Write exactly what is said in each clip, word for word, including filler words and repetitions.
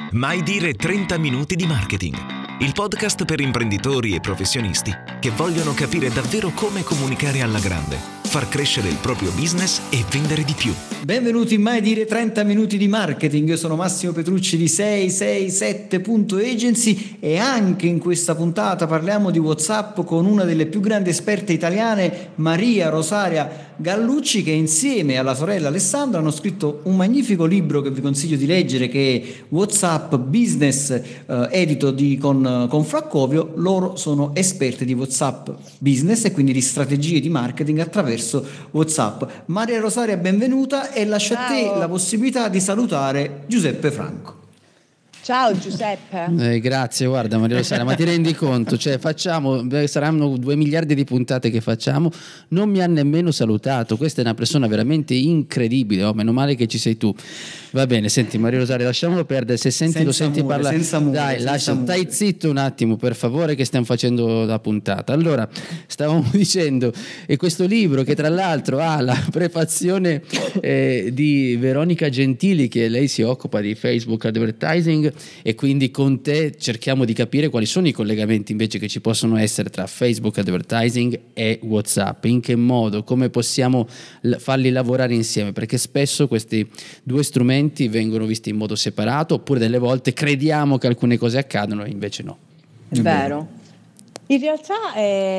Mai dire trenta minuti di marketing, il podcast per imprenditori e professionisti che vogliono capire davvero come comunicare alla grande, far crescere il proprio business e vendere di più. Benvenuti in Mai dire trenta minuti di marketing. Io sono Massimo Petrucci di sei sei sette punto agency e anche in questa puntata parliamo di WhatsApp con una delle più grandi esperte italiane, Maria Rosaria Gallucci, che insieme alla sorella Alessandra hanno scritto un magnifico libro che vi consiglio di leggere, che è WhatsApp Business, eh, edito di, con, con Flaccovio. Loro sono esperti di WhatsApp Business e quindi di strategie di marketing attraverso WhatsApp. Maria Rosaria, benvenuta, e lascio a te la possibilità di salutare Giuseppe Franco. Ciao Giuseppe. Eh, grazie, guarda Maria Rosaria, ma ti rendi conto? Cioè facciamo, saranno due miliardi di puntate che facciamo, non mi ha nemmeno salutato. Questa è una persona veramente incredibile, oh, meno male che ci sei tu. Va bene, senti Maria Rosaria, lasciamolo perdere, se senti senza lo senti amore, parlare, senza amore, dai, senza lascia, amore. stai zitto un attimo per favore che stiamo facendo la puntata. Allora, stavamo dicendo, e questo libro che tra l'altro ha la prefazione eh, di Veronica Gentili, che lei si occupa di Facebook Advertising, e quindi con te cerchiamo di capire quali sono i collegamenti invece che ci possono essere tra Facebook Advertising e WhatsApp, in che modo, come possiamo farli lavorare insieme, perché spesso questi due strumenti vengono visti in modo separato, oppure delle volte crediamo che alcune cose accadono e invece no. È vero. In realtà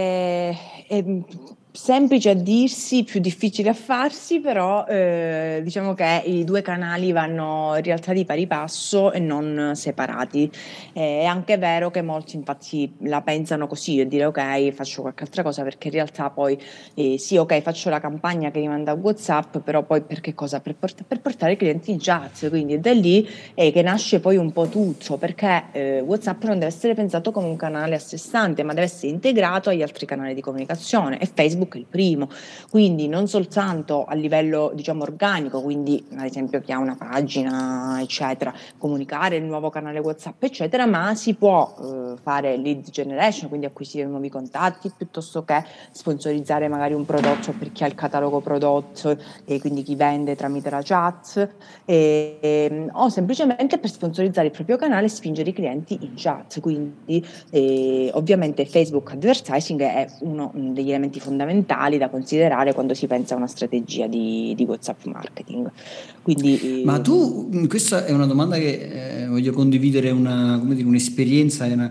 è, è semplice a dirsi, più difficile a farsi, però eh, diciamo che i due canali vanno in realtà di pari passo e non separati. È anche vero che molti infatti la pensano così e dire ok, faccio qualche altra cosa, perché in realtà poi eh, sì, ok, faccio la campagna che mi manda WhatsApp, però poi per che cosa? Per, port- per portare i clienti in chat, quindi è da lì eh, che nasce poi un po' tutto, perché eh, WhatsApp non deve essere pensato come un canale a sé stante, ma deve essere integrato agli altri canali di comunicazione, e Facebook è il primo, quindi non soltanto a livello diciamo organico, quindi ad esempio chi ha una pagina eccetera, comunicare il nuovo canale WhatsApp eccetera, ma si può eh, fare lead generation, quindi acquisire nuovi contatti, piuttosto che sponsorizzare magari un prodotto per chi ha il catalogo prodotto e quindi chi vende tramite la chat, e, e, o semplicemente per sponsorizzare il proprio canale e spingere i clienti in chat. Quindi e, ovviamente Facebook Advertising è uno degli elementi fondamentali da considerare quando si pensa a una strategia di, di WhatsApp marketing. Quindi, Ma tu, questa è una domanda che eh, voglio condividere, una, come dire, un'esperienza, una,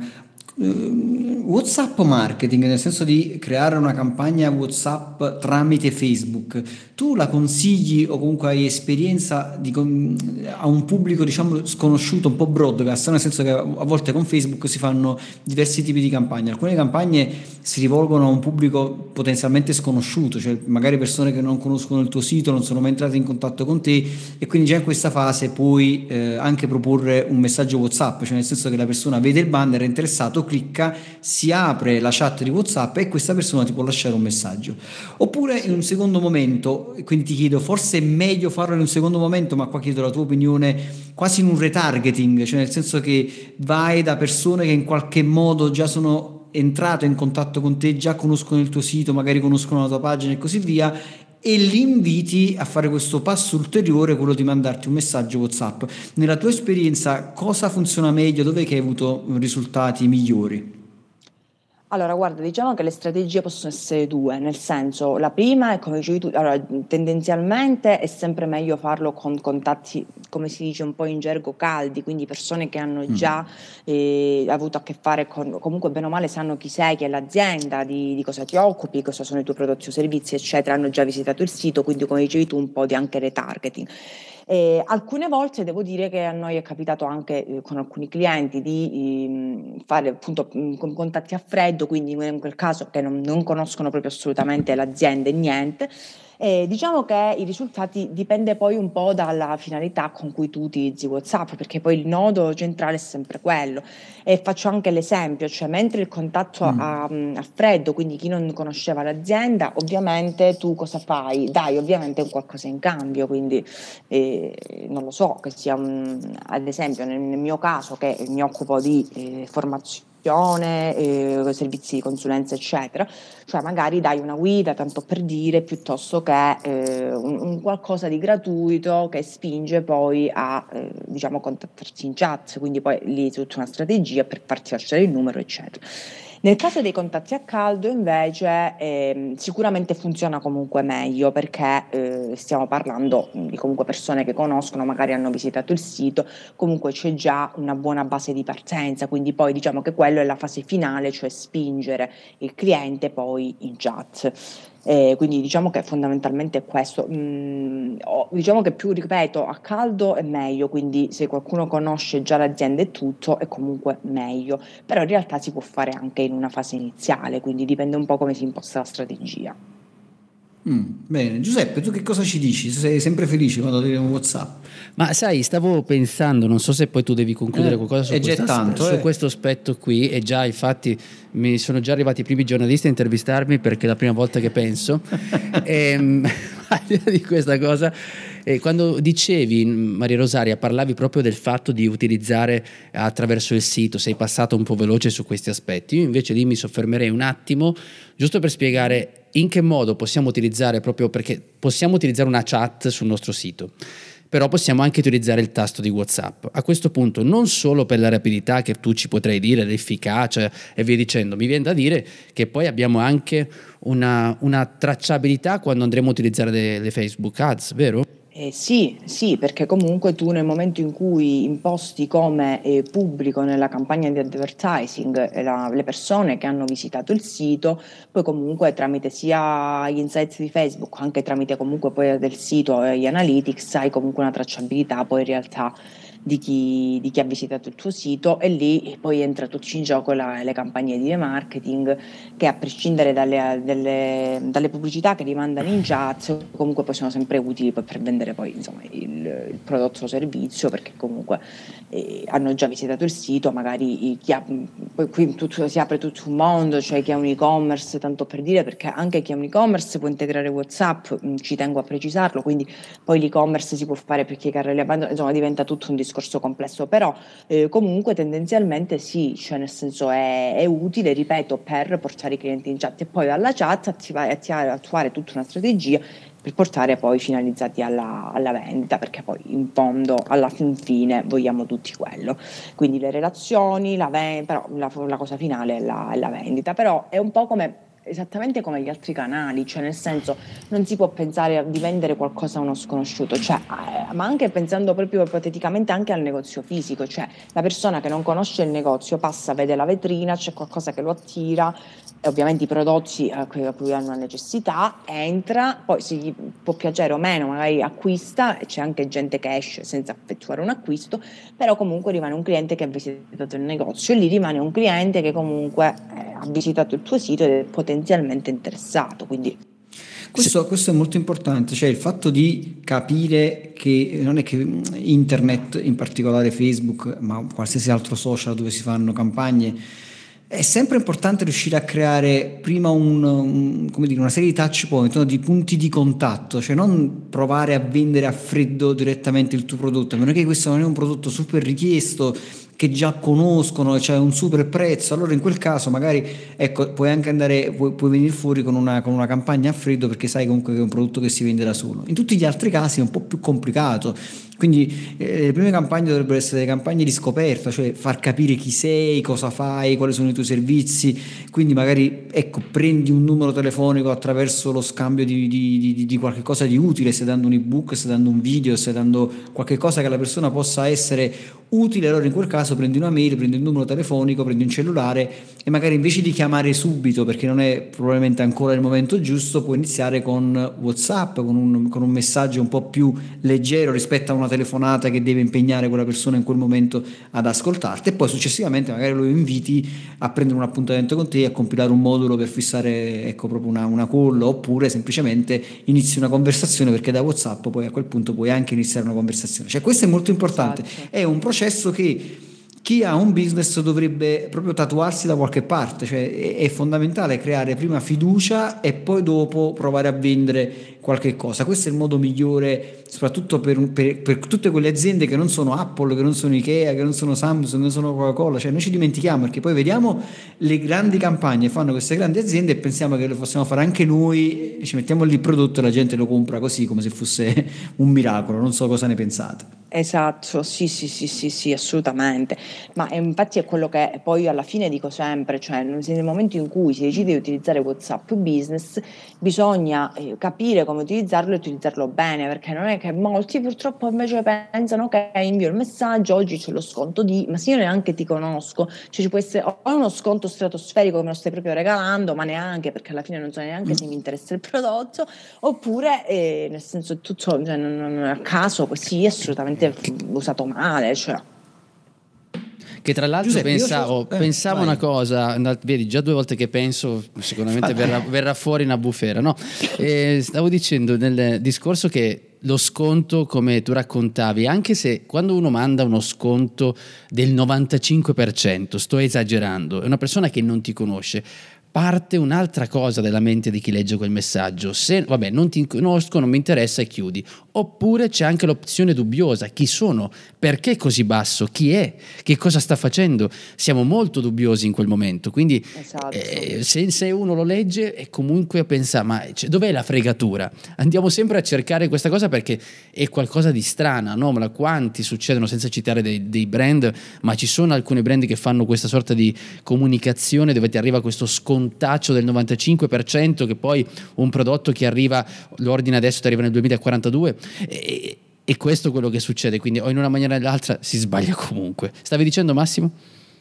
WhatsApp marketing, nel senso di creare una campagna WhatsApp tramite Facebook, tu la consigli o comunque hai esperienza di, a un pubblico diciamo sconosciuto, un po' broadcast, nel senso che a volte con Facebook si fanno diversi tipi di campagne, alcune campagne si rivolgono a un pubblico potenzialmente sconosciuto, cioè magari persone che non conoscono il tuo sito, non sono mai entrate in contatto con te, e quindi già in questa fase puoi eh, anche proporre un messaggio WhatsApp, cioè nel senso che la persona vede il banner, è interessato, clicca, si apre la chat di WhatsApp e questa persona ti può lasciare un messaggio. Oppure in un secondo momento, quindi ti chiedo, forse è meglio farlo in un secondo momento, ma qua chiedo la tua opinione, quasi in un retargeting, cioè nel senso che vai da persone che in qualche modo già sono entrate in contatto con te, già conoscono il tuo sito, magari conoscono la tua pagina e così via, e li inviti a fare questo passo ulteriore, quello di mandarti un messaggio WhatsApp. Nella tua esperienza cosa funziona meglio? Dov'è che hai avuto risultati migliori? Allora, guarda, diciamo che le strategie possono essere due, nel senso, la prima è come dicevi tu, allora, tendenzialmente è sempre meglio farlo con contatti, come si dice un po' in gergo, caldi, quindi persone che hanno già eh, avuto a che fare con, comunque bene o male sanno chi sei, chi è l'azienda, di, di cosa ti occupi, cosa sono i tuoi prodotti o servizi, eccetera, hanno già visitato il sito, quindi come dicevi tu un po' di anche retargeting. Eh, alcune volte devo dire che a noi è capitato anche eh, con alcuni clienti di eh, fare appunto mh, con contatti a freddo, quindi in quel caso che non, non conoscono proprio assolutamente l'azienda e niente. E diciamo che i risultati dipende poi un po' dalla finalità con cui tu utilizzi WhatsApp, perché poi il nodo centrale è sempre quello. E faccio anche l'esempio, cioè mentre il contatto mm. a, a freddo, quindi chi non conosceva l'azienda, ovviamente tu cosa fai? Dai ovviamente un qualcosa in cambio, quindi eh, non lo so, che sia un, ad esempio nel, nel mio caso che mi occupo di eh, formazione eh, servizi di consulenza eccetera, cioè magari dai una guida tanto per dire piuttosto che eh, un, un qualcosa di gratuito che spinge poi a eh, diciamo contattarti in chat, quindi poi lì è tutta una strategia per farti lasciare il numero eccetera. Nel caso dei contatti a caldo invece eh, sicuramente funziona comunque meglio perché eh, stiamo parlando di comunque persone che conoscono, magari hanno visitato il sito, comunque c'è già una buona base di partenza, quindi poi diciamo che quello è la fase finale, cioè spingere il cliente poi in chat. Eh, quindi diciamo che fondamentalmente è questo. Mm, oh, diciamo che più, ripeto, a caldo è meglio, quindi se qualcuno conosce già l'azienda e tutto è comunque meglio, però in realtà si può fare anche in una fase iniziale, quindi dipende un po' come si imposta la strategia. Mm, bene, Giuseppe, tu che cosa ci dici? Sei sempre felice quando ti un WhatsApp? Ma sai, stavo pensando, non so se poi tu devi concludere Eh, qualcosa su, è già questa, tanto, su eh. questo aspetto qui, e già infatti mi sono già arrivati i primi giornalisti a intervistarmi perché è la prima volta che penso. e, al di là di questa cosa, eh, quando dicevi, Maria Rosaria, parlavi proprio del fatto di utilizzare attraverso il sito, sei passata un po' veloce su questi aspetti, io invece lì mi soffermerei un attimo giusto per spiegare in che modo possiamo utilizzare, proprio perché possiamo utilizzare una chat sul nostro sito, però possiamo anche utilizzare il tasto di WhatsApp. A questo punto non solo per la rapidità che tu ci potrai dire, l'efficacia e via dicendo, mi viene da dire che poi abbiamo anche una, una tracciabilità quando andremo a utilizzare le, le Facebook Ads, vero? Eh sì, sì, perché comunque tu nel momento in cui imposti come eh, pubblico nella campagna di advertising eh, la, le persone che hanno visitato il sito, poi comunque tramite sia gli insights di Facebook, anche tramite comunque poi del sito e gli analytics, hai comunque una tracciabilità poi in realtà di chi, di chi ha visitato il tuo sito, e lì poi entra tutto in gioco la, le campagne di remarketing che, a prescindere dalle, dalle, dalle pubblicità che li mandano in chat, comunque poi sono sempre utili per vendere poi insomma il, il prodotto o servizio, perché comunque eh, hanno già visitato il sito, magari chi ha, poi qui tutto, si apre tutto un mondo, cioè chi ha un e-commerce, tanto per dire, perché anche chi ha un e-commerce può integrare WhatsApp, ci tengo a precisarlo, quindi poi l'e-commerce si può fare per chi carrelli abbandonati, insomma diventa tutto un discorso complesso, però eh, comunque tendenzialmente sì, cioè nel senso è, è utile, ripeto, per portare i clienti in chat e poi dalla chat attivare, attivare, attuare tutta una strategia per portare poi finalizzati alla, alla vendita, perché poi in fondo alla fin fine vogliamo tutti quello, quindi le relazioni, la, ven- però la, la cosa finale è la, è la vendita, però è un po' come esattamente come gli altri canali, cioè nel senso non si può pensare di vendere qualcosa a uno sconosciuto, cioè, eh, ma anche pensando proprio ipoteticamente anche al negozio fisico, cioè la persona che non conosce il negozio passa, vede la vetrina, c'è qualcosa che lo attira, e ovviamente i prodotti a cui, a cui hanno necessità, entra, poi se gli può piacere o meno magari acquista, e c'è anche gente che esce senza effettuare un acquisto, però comunque rimane un cliente che ha visitato il negozio, e lì rimane un cliente che comunque eh, ha visitato il tuo sito ed è potenzialmente interessato, quindi Questo, questo è molto importante, cioè il fatto di capire che non è che internet, in particolare Facebook, ma qualsiasi altro social dove si fanno campagne, è sempre importante riuscire a creare prima un, un, come dire, una serie di touch point, no? Di punti di contatto, cioè non provare a vendere a freddo direttamente il tuo prodotto, a meno che questo non è un prodotto super richiesto, che già conoscono, c'è cioè un super prezzo, allora in quel caso magari ecco, puoi anche andare, puoi, puoi venire fuori con una, con una campagna a freddo, perché sai comunque che è un prodotto che si vende da solo. In tutti gli altri casi è un po' più complicato, quindi eh, le prime campagne dovrebbero essere delle campagne di scoperta, cioè far capire chi sei, cosa fai, quali sono i tuoi servizi, quindi magari ecco, prendi un numero telefonico attraverso lo scambio di, di, di, di qualche cosa di utile, stai dando un ebook, stai dando un video, stai dando qualche cosa che la persona possa essere utile, allora in quel caso prendi una mail, prendi un numero telefonico, prendi un cellulare e magari invece di chiamare subito, perché non è probabilmente ancora il momento giusto, puoi iniziare con WhatsApp, con un, con un messaggio un po' più leggero rispetto a una telefonata che deve impegnare quella persona in quel momento ad ascoltarti, e poi successivamente magari lo inviti a prendere un appuntamento con te, a compilare un modulo per fissare ecco proprio una, una call, oppure semplicemente inizi una conversazione, perché da WhatsApp poi a quel punto puoi anche iniziare una conversazione. Cioè questo è molto importante, esatto. È un processo che chi ha un business dovrebbe proprio tatuarsi da qualche parte, cioè è, è fondamentale creare prima fiducia e poi dopo provare a vendere qualche cosa. Questo è il modo migliore, soprattutto per, per, per tutte quelle aziende che non sono Apple, che non sono Ikea, che non sono Samsung, che non sono Coca-Cola. Cioè noi ci dimentichiamo, perché poi vediamo le grandi campagne fanno queste grandi aziende e pensiamo che lo possiamo fare anche noi, ci mettiamo lì il prodotto e la gente lo compra così come se fosse un miracolo. Non so cosa ne pensate. Esatto, sì, sì, sì, sì, sì, assolutamente. Ma eh, infatti è quello che poi alla fine dico sempre, cioè nel momento in cui si decide di utilizzare WhatsApp Business bisogna eh, capire come utilizzarlo e utilizzarlo bene, perché non è che molti purtroppo invece pensano che invio il messaggio, oggi c'è lo sconto di, ma se io neanche ti conosco, cioè ci può essere o uno sconto stratosferico che me lo stai proprio regalando, ma neanche, perché alla fine non so neanche se mi interessa il prodotto, oppure eh, nel senso tutto, cioè, non, non a caso così, assolutamente usato male, cioè. Che tra l'altro Giuseppe, pensavo, so... eh, pensavo vai. una cosa, vedi già due volte che penso sicuramente verrà, verrà fuori una bufera, no? E stavo dicendo nel discorso che lo sconto, come tu raccontavi, anche se quando uno manda uno sconto del novantacinque per cento, sto esagerando, è una persona che non ti conosce, parte un'altra cosa della mente di chi legge quel messaggio. Se vabbè, non ti conosco, non mi interessa e chiudi. Oppure c'è anche l'opzione dubbiosa: chi sono? Perché così basso? Chi è? Che cosa sta facendo? Siamo molto dubbiosi in quel momento, quindi esatto. eh, se, se uno lo legge e comunque pensa: ma cioè, dov'è la fregatura? Andiamo sempre a cercare questa cosa perché è qualcosa di strana, no? Ma quanti succedono, senza citare dei, dei brand, ma ci sono alcuni brand che fanno questa sorta di comunicazione dove ti arriva questo scontaccio del novantacinque per cento, che poi un prodotto che arriva, l'ordine adesso ti arriva nel duemilaquarantadue, e, e questo è quello che succede, quindi o in una maniera o nell'altra si sbaglia comunque. Stavi dicendo, Massimo?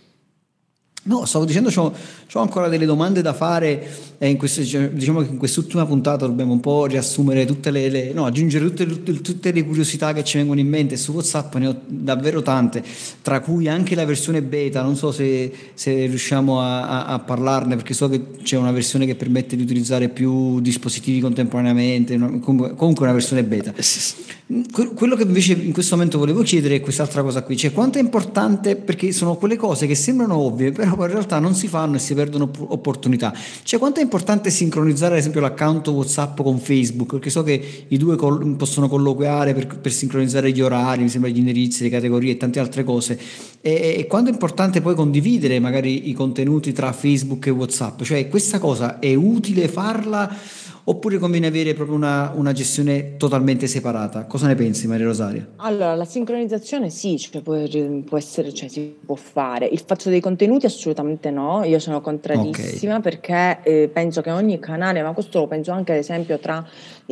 No, stavo dicendo, c'ho, c'ho ancora delle domande da fare, e in questo, diciamo che in quest'ultima puntata dobbiamo un po' riassumere tutte le, le no, aggiungere tutte, tutte, tutte le curiosità che ci vengono in mente. Su WhatsApp ne ho davvero tante, tra cui anche la versione beta. Non so se, se riusciamo a, a, a parlarne, perché so che c'è una versione che permette di utilizzare più dispositivi contemporaneamente, comunque una versione beta. Quello che invece in questo momento volevo chiedere è quest'altra cosa qui, cioè quanto è importante, perché sono quelle cose che sembrano ovvie però poi in realtà non si fanno e si perdono opportunità. Cioè quanto è importante sincronizzare ad esempio l'account WhatsApp con Facebook, perché so che i due col- possono colloquiare per, per sincronizzare gli orari, mi sembra, gli indirizzi, le categorie e tante altre cose, e, e quanto è importante poi condividere magari i contenuti tra Facebook e WhatsApp, cioè questa cosa è utile farla oppure conviene avere proprio una, una gestione totalmente separata? Cosa ne pensi, Maria Rosaria? Allora, la sincronizzazione sì, cioè, può, può essere, cioè, si può fare. Il fatto dei contenuti assolutamente no, io sono contrarissima, okay. Perché eh, penso che ogni canale, ma questo lo penso anche ad esempio tra,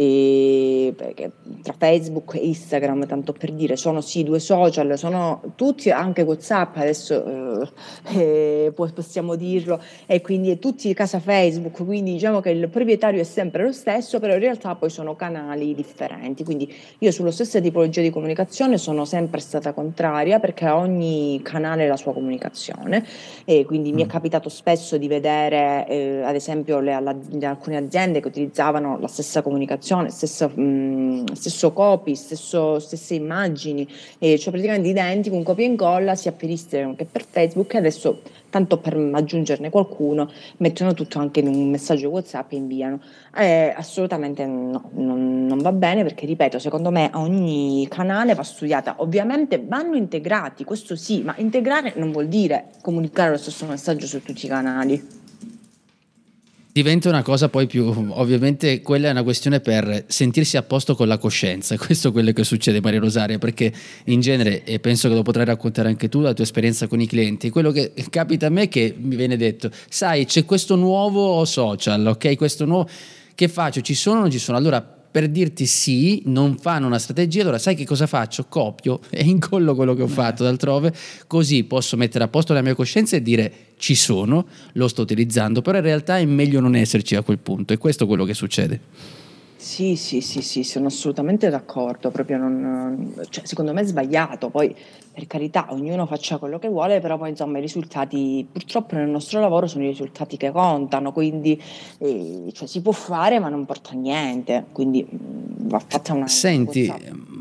eh, tra Facebook e Instagram, tanto per dire, sono sì due social, sono tutti, anche WhatsApp adesso eh, eh, possiamo dirlo, e quindi è tutti casa Facebook, quindi diciamo che il proprietario è sempre lo stesso, però in realtà poi sono canali differenti, quindi io sulla stessa tipologia di comunicazione sono sempre stata contraria, perché ogni canale ha la sua comunicazione, e quindi mm. mi è capitato spesso di vedere eh, ad esempio le, la, le, alcune aziende che utilizzavano la stessa comunicazione, stessa, mh, stesso copy, stesso, stesse immagini, eh, cioè praticamente identico, un copia e incolla sia per Instagram che per Facebook, e adesso tanto per aggiungerne qualcuno mettono tutto anche in un messaggio WhatsApp e inviano. Eh, assolutamente no, non, non va bene, perché ripeto, secondo me ogni canale va studiata. Ovviamente vanno integrati, questo sì, ma integrare non vuol dire comunicare lo stesso messaggio su tutti i canali. Diventa una cosa poi più, ovviamente quella è una questione per sentirsi a posto con la coscienza. Questo è quello che succede, Maria Rosaria, perché in genere, e penso che lo potrai raccontare anche tu, la tua esperienza con i clienti, quello che capita a me, che mi viene detto: sai, c'è questo nuovo social, ok, questo nuovo, che faccio? Ci sono o non ci sono? Allora, per dirti sì, non fanno una strategia, allora sai che cosa faccio? Copio e incollo quello che ho fatto da altrove, così posso mettere a posto la mia coscienza e dire: ci sono, lo sto utilizzando, però in realtà è meglio non esserci a quel punto, e questo è quello che succede. Sì, sì, sì, sì, sono assolutamente d'accordo, proprio non, cioè, secondo me è sbagliato, poi per carità ognuno faccia quello che vuole, però poi insomma i risultati, purtroppo nel nostro lavoro sono i risultati che contano, quindi eh, cioè, si può fare ma non porta a niente, quindi mh, va fatta una... Senti,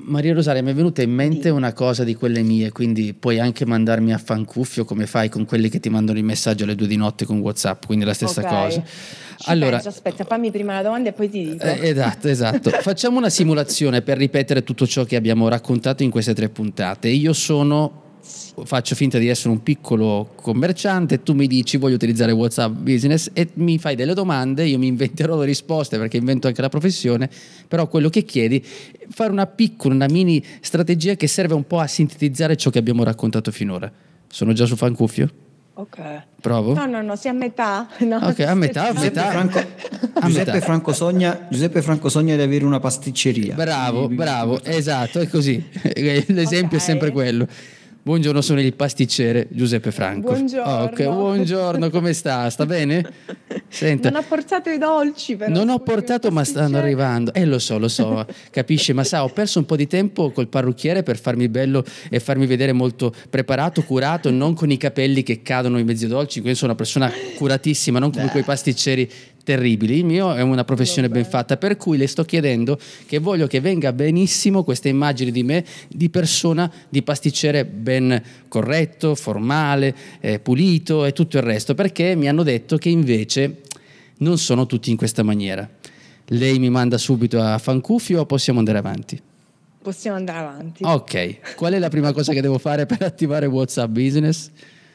Maria Rosaria, mi è venuta in mente Sì. una cosa di quelle mie, quindi puoi anche mandarmi a fancuffio come fai con quelli che ti mandano i messaggi alle due di notte con WhatsApp, quindi la stessa Ok. cosa. Ci Allora, penso, aspetta, fammi prima la domanda e poi ti dico. eh, esatto, esatto. Facciamo una simulazione per ripetere tutto ciò che abbiamo raccontato in queste tre puntate. Io sono, faccio finta di essere un piccolo commerciante, tu mi dici voglio utilizzare WhatsApp Business e mi fai delle domande, io mi inventerò le risposte perché invento anche la professione, però quello che chiedi è fare una piccola, una mini strategia che serve un po' a sintetizzare ciò che abbiamo raccontato finora. Sono già su fancuffio? Ok. Provo? No, no, no, sei a metà. No, Ok, a metà, a scherzando. Giuseppe metà. Franco, A Giuseppe metà. Franco sogna, Giuseppe Franco sogna di avere una pasticceria. Bravo, Quindi- bravo, esatto, è così. L'esempio è Ok. sempre quello. Buongiorno, sono il pasticcere Giuseppe Franco. Buongiorno. Oh, ok, buongiorno, come sta? Sta bene? Senta. Non ha portato i dolci, però. Non ho scusi, portato, il ma stanno pasticcere. arrivando. Eh, lo so, lo so, capisci? Ma sa, ho perso un po' di tempo col parrucchiere per farmi bello e farmi vedere molto preparato, curato, non con i capelli che cadono in mezzo ai dolci. Quindi sono una persona curatissima, non come quei pasticceri terribili. Il mio è una professione ben fatta, per cui le sto chiedendo che voglio che venga benissimo questa immagine di me, di persona, di pasticcere ben corretto, formale, eh, pulito e tutto il resto, perché mi hanno detto che invece non sono tutti in questa maniera. Lei mi manda subito a fancuffio o possiamo andare avanti? Possiamo andare avanti. Ok, qual è la prima cosa che devo fare per attivare WhatsApp Business?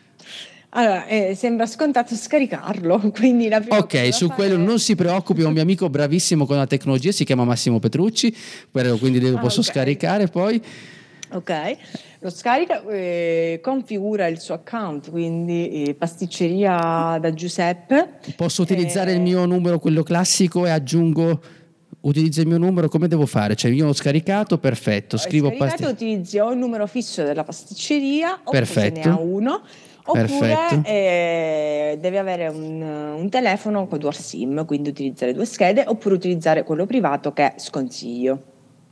Allora, eh, sembra scontato scaricarlo, quindi la prima cosa Ok, da su fare quello è- non si preoccupi, ho un mio amico bravissimo con la tecnologia, si chiama Massimo Petrucci, quello quindi lo Ah, posso ok. scaricare poi. Ok, lo scarica, eh, configura il suo account, quindi eh, pasticceria da Giuseppe. Posso utilizzare Eh, il mio numero, quello classico, e aggiungo, utilizzo il mio numero, come devo fare? Cioè io l'ho scaricato, perfetto, scrivo scaricato, pasti- utilizzi o il numero fisso della pasticceria o se Perfetto. ne ha uno, oppure Perfetto. eh, devi avere un, un telefono con dual SIM, quindi utilizzare due schede, oppure utilizzare quello privato che sconsiglio.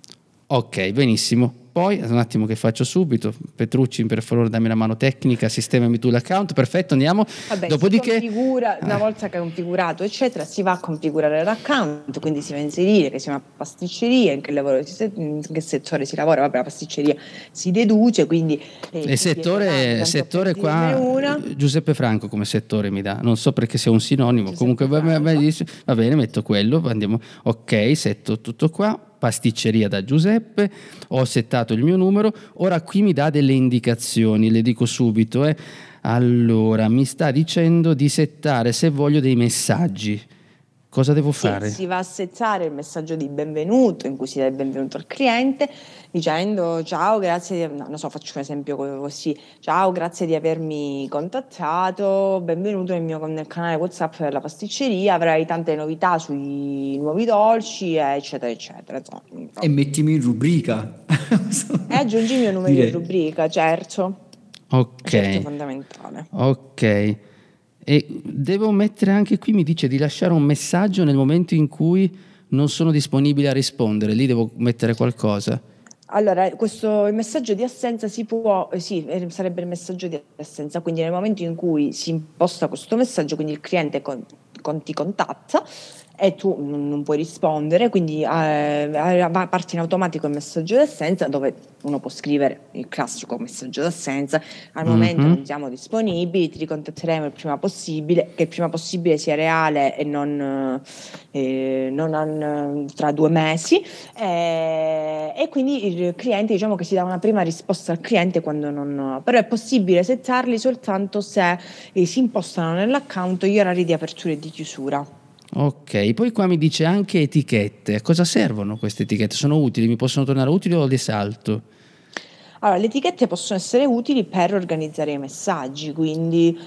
Ok, benissimo. Poi, un attimo che faccio subito, Petrucci, per favore dammi la mano tecnica, sistemami tu l'account, perfetto, andiamo. Vabbè, Dopodiché, si configura, una Ah, volta che è configurato, eccetera, si va a configurare l'account, quindi si va a inserire che sia una pasticceria, in che, lavoro, in che settore si lavora, vabbè, la pasticceria si deduce, quindi... eh, il settore, tanto settore per qua, dirne una. Giuseppe Franco come settore mi dà, non so perché sia un sinonimo, Giuseppe comunque va, va- va- Franco. va bene, metto quello, andiamo. Ok, setto tutto qua, pasticceria da Giuseppe, ho settato il mio numero, ora qui mi dà delle indicazioni, le dico subito, eh. Allora, mi sta dicendo di settare se voglio dei messaggi. Cosa devo Sì, fare? si va a settare il messaggio di benvenuto in cui si dà il benvenuto al cliente dicendo ciao, grazie di, no, non so, faccio un esempio così, ciao, grazie di avermi contattato, benvenuto nel mio nel canale WhatsApp per la pasticceria, avrai tante novità sui nuovi dolci, eccetera, eccetera. Insomma, E mettimi in rubrica. e aggiungi il mio numero Direi. di rubrica, certo, Ok. certo, è fondamentale. Ok, e devo mettere anche qui, mi dice di lasciare un messaggio nel momento in cui non sono disponibile a rispondere, lì devo mettere qualcosa. Allora, questo il messaggio di assenza si può, eh, sì, eh, sarebbe il messaggio di assenza, quindi nel momento in cui si imposta questo messaggio, quindi il cliente con- con- ti contatta e tu non, non puoi rispondere, quindi eh, va- parte in automatico il messaggio di assenza dove uno può scrivere il classico messaggio d'assenza, al momento Mhm. non siamo disponibili, ti ricontatteremo il prima possibile, che il prima possibile sia reale e non, eh, non an- tra due mesi. Eh, e quindi il cliente, diciamo che si dà una prima risposta al cliente quando non, però è possibile settarli soltanto se eh, si impostano nell'account gli orari di apertura e di chiusura. Ok, poi qua mi dice anche etichette. A cosa servono queste etichette? Sono utili? Mi possono tornare utili o le salto? Allora, le etichette possono essere utili per organizzare i messaggi, quindi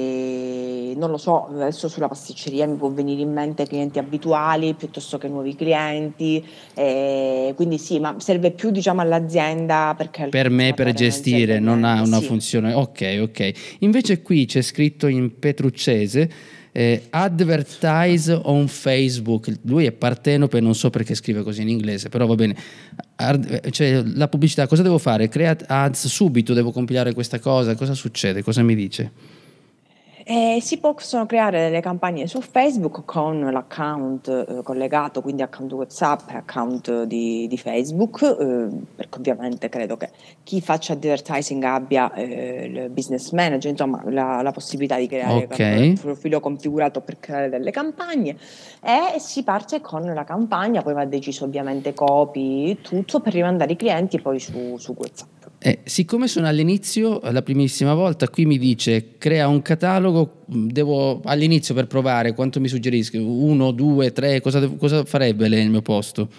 eh, non lo so, adesso sulla pasticceria mi può venire in mente clienti abituali piuttosto che nuovi clienti, eh, quindi sì, ma serve più diciamo all'azienda perché al Per me, per consumatore non gestire, serve non ha niente, una sì. funzione. Ok, ok. Invece qui c'è scritto in petruccese eh, advertise on Facebook. Lui è partenope, non so perché scrive così in inglese, però va bene. Ad- cioè, la pubblicità, cosa devo fare? Create ads subito, devo compilare questa cosa? Cosa succede? Cosa mi dice? E si possono creare delle campagne su Facebook con l'account eh, collegato, quindi account WhatsApp e account di, di Facebook, eh, perché ovviamente credo che chi faccia advertising abbia eh, il business manager, insomma la, la possibilità di creare Ok. un profilo configurato per creare delle campagne, e si parte con la campagna, poi va deciso ovviamente copy, tutto per rimandare i clienti poi su, su WhatsApp. Eh, siccome sono all'inizio, la primissima volta, qui mi dice crea un catalogo, devo all'inizio per provare, quanto mi suggerisco? Uno, due, tre, cosa, devo- cosa farebbe lei nel mio posto?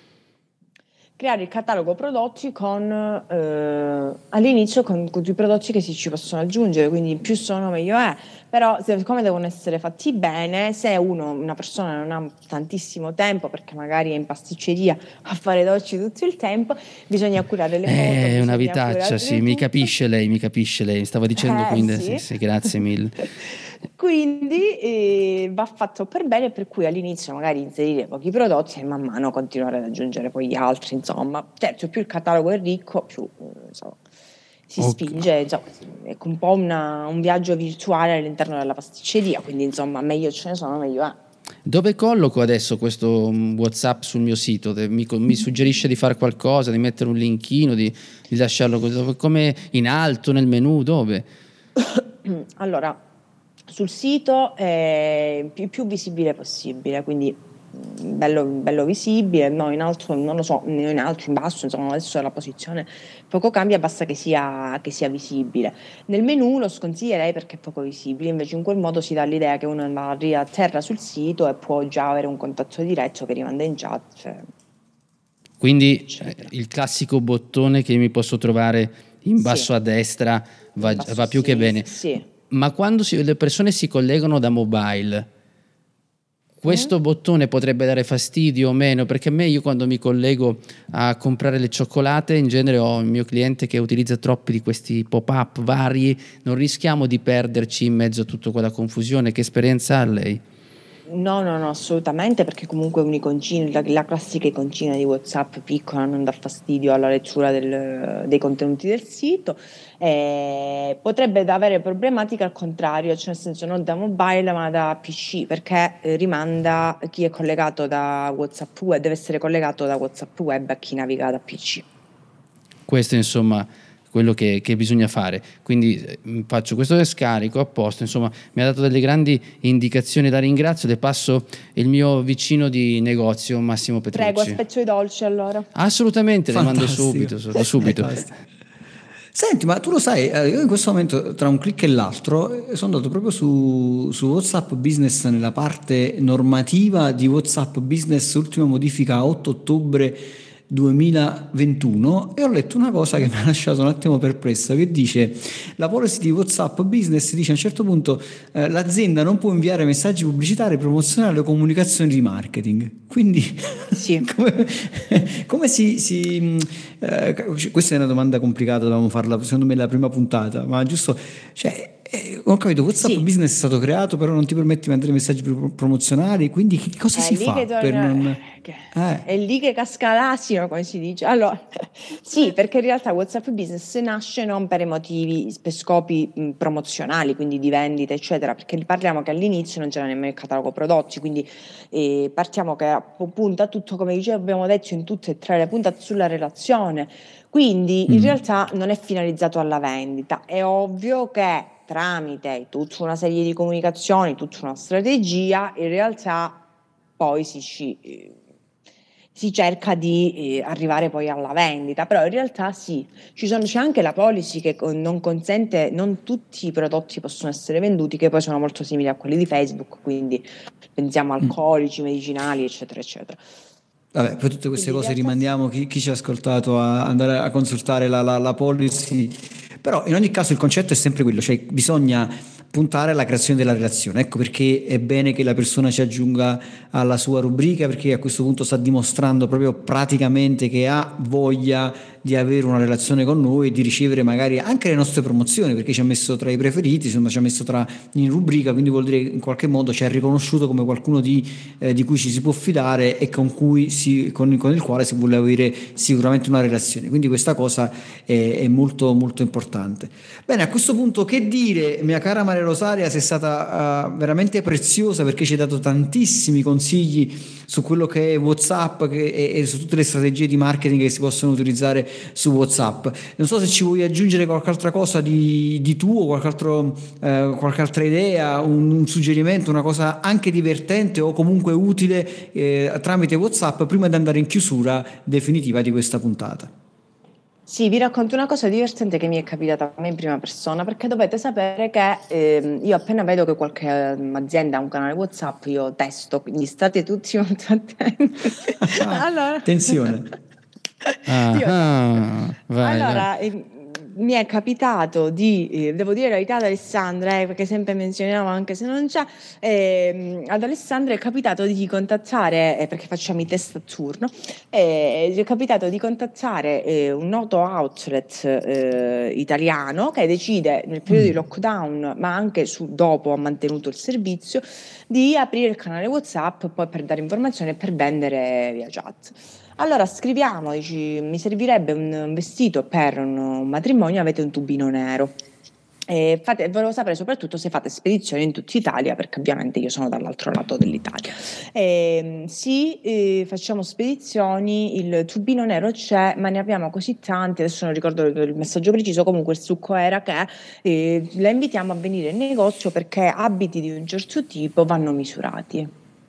Creare il catalogo prodotti con eh, all'inizio con, con i prodotti che si ci possono aggiungere, quindi più sono meglio è, però siccome devono essere fatti bene, se uno, una persona non ha tantissimo tempo perché magari è in pasticceria a fare dolci tutto il tempo, bisogna curare le foto, È una bisogna vitaccia, curare sì, mi tutto. capisce lei, mi capisce lei, stava dicendo Eh, quindi, sì. sì, sì, grazie mille. Quindi eh, va fatto per bene, per cui all'inizio magari inserire pochi prodotti e man mano continuare ad aggiungere poi gli altri, insomma. Certo, più il catalogo è ricco, più eh, insomma, si Ok. spinge, insomma, è un po' una- un viaggio virtuale all'interno della pasticceria, quindi insomma meglio ce ne sono, meglio è. Dove colloco adesso questo mm, WhatsApp sul mio sito? De- Mi, mi suggerisce di fare qualcosa, di mettere un linkino, di, di lasciarlo così, come in alto nel menu, dove? Allora, sul sito è più, più visibile possibile, quindi mm, bello, bello visibile, no, in alto non lo so, né in alto, in basso, insomma adesso la posizione poco cambia, basta che sia, che sia visibile. Nel menu lo sconsiglierei perché è poco visibile, invece in quel modo si dà l'idea che uno va a terra sul sito e può già avere un contatto diretto che rimanda in chat, cioè, Quindi eh, eccetera. il classico bottone che mi posso trovare in Sì. basso a destra va, In basso va a più che bene. sinistra, sì. Ma quando si- le persone si collegano da mobile, questo Mm? bottone potrebbe dare fastidio o meno? Perché a me, io quando mi collego a comprare le cioccolate, in genere ho il mio cliente che utilizza troppi di questi pop-up vari, non rischiamo di perderci in mezzo a tutta quella confusione? Che esperienza ha lei? No, no, no, assolutamente, perché comunque un'iconcina, la, la classica iconcina di WhatsApp piccola non dà fastidio alla lettura del- dei contenuti del sito. Eh, potrebbe da avere problematiche al contrario, cioè nel senso non da mobile ma da P C, perché eh, rimanda chi è collegato da WhatsApp web, deve essere collegato da WhatsApp web a chi naviga da P C. Questo insomma quello che, che bisogna fare, quindi eh, faccio questo scarico a posto, insomma mi ha dato delle grandi indicazioni, la ringrazio, le passo il mio vicino di negozio Massimo Petrucci. Prego, aspetto i dolci allora. Assolutamente, le mando Fantastico. subito, su- subito. Fantastico. Senti, ma tu lo sai, eh, io in questo momento tra un click e l'altro eh, sono andato proprio su, su WhatsApp Business nella parte normativa di WhatsApp Business, ultima modifica a otto ottobre duemilaventuno, e ho letto una cosa che mi ha lasciato un attimo perplesso, che dice la policy di WhatsApp Business dice a un certo punto eh, l'azienda non può inviare messaggi pubblicitari, promozionali o comunicazioni di marketing. Quindi Sì. come, come si, si mh, eh, questa è una domanda complicata, dovevamo farla secondo me la prima puntata, ma giusto, cioè eh, ho capito, WhatsApp Sì. Business è stato creato, però non ti permette di mandare messaggi pro- promozionali, quindi che cosa È si lì fa che per torna- non che- eh. È lì che casca l'asino, come si dice. Allora, sì, perché in realtà WhatsApp Business nasce non per motivi, per scopi mh, promozionali, quindi di vendita, eccetera, perché parliamo che all'inizio non c'era nemmeno il catalogo prodotti, quindi eh, partiamo che punta tutto, come dicevo, abbiamo detto in tutte e tre le puntate, sulla relazione. Quindi in Mm. realtà non è finalizzato alla vendita. È ovvio che tramite tutta una serie di comunicazioni, tutta una strategia, in realtà poi si, ci, eh, si cerca di eh, arrivare poi alla vendita, però in realtà sì, ci sono, c'è anche la policy che con- non consente, non tutti i prodotti possono essere venduti, che poi sono molto simili a quelli di Facebook, quindi pensiamo a alcolici, medicinali, eccetera, eccetera. Vabbè, poi tutte queste Quindi in cose realtà rimandiamo chi, chi ci ha ascoltato a andare a consultare la, la, la policy, però in ogni caso il concetto è sempre quello, cioè bisogna puntare alla creazione della relazione. Ecco perché è bene che la persona ci aggiunga alla sua rubrica, perché a questo punto sta dimostrando proprio praticamente che ha voglia di avere una relazione con noi e di ricevere magari anche le nostre promozioni, perché ci ha messo tra i preferiti, insomma ci ha messo tra in rubrica, quindi vuol dire che in qualche modo ci ha riconosciuto come qualcuno di, eh, di cui ci si può fidare e con cui si, con, con il quale si vuole avere sicuramente una relazione, quindi questa cosa è, è molto molto importante. Bene, a questo punto che dire, mia cara Maria Maria Rosaria, sei stata uh, veramente preziosa, perché ci hai dato tantissimi consigli su quello che è WhatsApp che, e, e su tutte le strategie di marketing che si possono utilizzare su WhatsApp. Non so se ci vuoi aggiungere qualche altra cosa di, di tuo, qualche, altro, eh, qualche altra idea, un, un suggerimento, una cosa anche divertente o comunque utile eh, tramite WhatsApp, prima di andare in chiusura definitiva di questa puntata. Sì, vi racconto una cosa divertente che mi è capitata a me in prima persona, perché dovete sapere che eh, io appena vedo che qualche azienda ha un canale WhatsApp, io testo, quindi state tutti molto attenti. Allora, attenzione. Ah, io, ah, vai, allora, vai. eh, mi è capitato di, eh, devo dire la verità ad Alessandra, eh, perché sempre menzioniamo anche se non c'è, eh, ad Alessandra è capitato di contattare, eh, perché facciamo i test a turno, eh, è capitato di contattare eh, un noto outlet eh, italiano che decide nel periodo di lockdown, ma anche su, dopo ha mantenuto il servizio, di aprire il canale WhatsApp poi per dare informazioni e per vendere via chat. Allora scriviamo, dici, mi servirebbe un vestito per un, un matrimonio, avete un tubino nero. E fate, volevo sapere soprattutto se fate spedizioni in tutta Italia, perché ovviamente io sono dall'altro lato dell'Italia. E, sì, eh, facciamo spedizioni, il tubino nero c'è, ma ne abbiamo così tanti, adesso non ricordo il messaggio preciso, comunque il succo era che eh, la invitiamo a venire in negozio perché abiti di un certo tipo vanno misurati.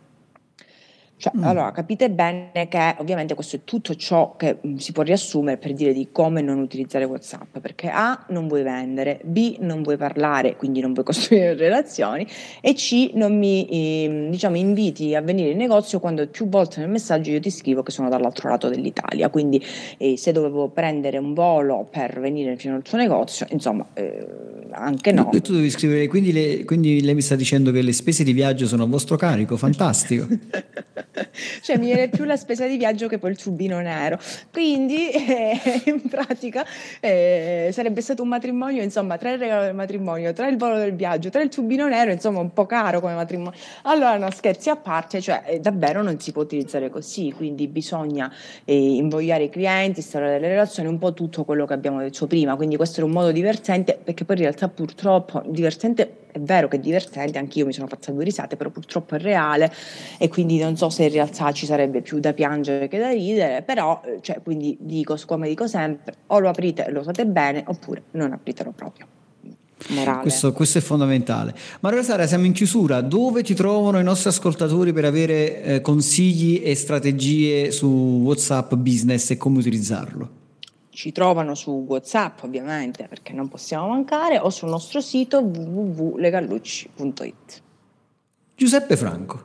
Cioè, mm. Allora capite bene che ovviamente questo è tutto ciò che mh, si può riassumere per dire di come non utilizzare WhatsApp, perché A, non vuoi vendere, B, non vuoi parlare, quindi non vuoi costruire relazioni, e C, non mi eh, diciamo inviti a venire in negozio quando più volte nel messaggio io ti scrivo che sono dall'altro lato dell'Italia, quindi eh, se dovevo prendere un volo per venire fino al tuo negozio, insomma eh, anche no. E tu devi scrivere, quindi, le, quindi lei mi sta dicendo che le spese di viaggio sono a vostro carico, fantastico. Cioè mi viene più la spesa di viaggio che poi il tubino nero, quindi eh, in pratica eh, sarebbe stato un matrimonio, insomma, tra il regalo del matrimonio, tra il volo del viaggio, tra il tubino nero, insomma un po' caro come matrimonio. Allora no, scherzi a parte, cioè eh, davvero non si può utilizzare così, quindi bisogna eh, invogliare i clienti, instaurare delle relazioni, un po' tutto quello che abbiamo detto prima, quindi questo era un modo divertente, perché poi in realtà purtroppo divertente è vero che è divertente, anch'io mi sono fatta due risate, però purtroppo è reale e quindi non so se in realtà ci sarebbe più da piangere che da ridere, però cioè, quindi dico, come dico sempre, o lo aprite e lo usate bene oppure non apritelo proprio. Morale. Questo, questo è fondamentale. Maria Rosaria, siamo in chiusura. Dove ti trovano i nostri ascoltatori per avere eh, consigli e strategie su WhatsApp Business e come utilizzarlo? Ci trovano su WhatsApp ovviamente, perché non possiamo mancare, o sul nostro sito w w w punto legallucci punto i t. Giuseppe Franco.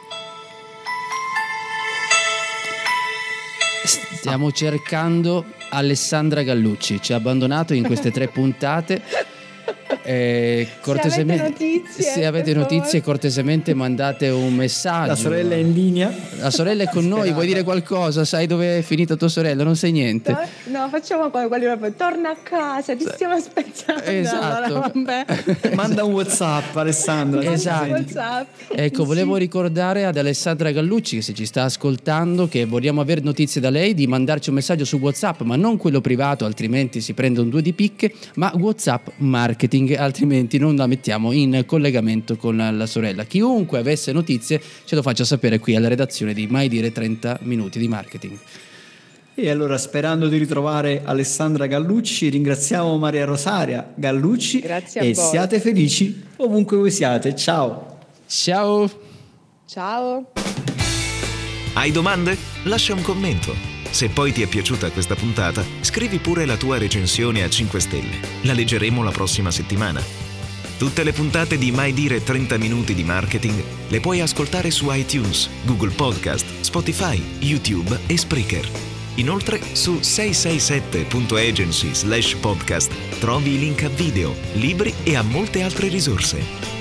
Stiamo cercando Alessandra Gallucci, ci ha abbandonato in queste tre puntate. Eh, cortesemente, se avete notizie, se avete notizie cortesemente mandate un messaggio. La sorella è in linea. La sorella è con noi, vuoi dire qualcosa? Sai dove è finita tua sorella? Non sai niente. No, no, facciamo quelli proprio, torna a casa, ti stiamo aspettando. Esatto. Allora, manda un WhatsApp, Alessandra. Esatto. WhatsApp. Ecco, volevo sì. ricordare ad Alessandra Gallucci, che se ci sta ascoltando, che vogliamo avere notizie da lei, di mandarci un messaggio su WhatsApp, ma non quello privato, altrimenti si prende un due di picche, ma WhatsApp marketing, altrimenti non la mettiamo in collegamento con la sorella. Chiunque avesse notizie ce lo faccia sapere qui alla redazione di Mai Dire trenta minuti di marketing. E allora, sperando di ritrovare Alessandra Gallucci, ringraziamo Maria Rosaria Gallucci. Grazie a e voi. Siate felici ovunque voi siate. Ciao. Ciao. Ciao. Hai domande? Lascia un commento. Se poi ti è piaciuta questa puntata, scrivi pure la tua recensione a cinque stelle. La leggeremo la prossima settimana. Tutte le puntate di Mai Dire trenta minuti di marketing le puoi ascoltare su iTunes, Google Podcast, Spotify, YouTube e Spreaker. Inoltre su sei sei sette punto agency slash podcast trovi i link a video, libri e a molte altre risorse.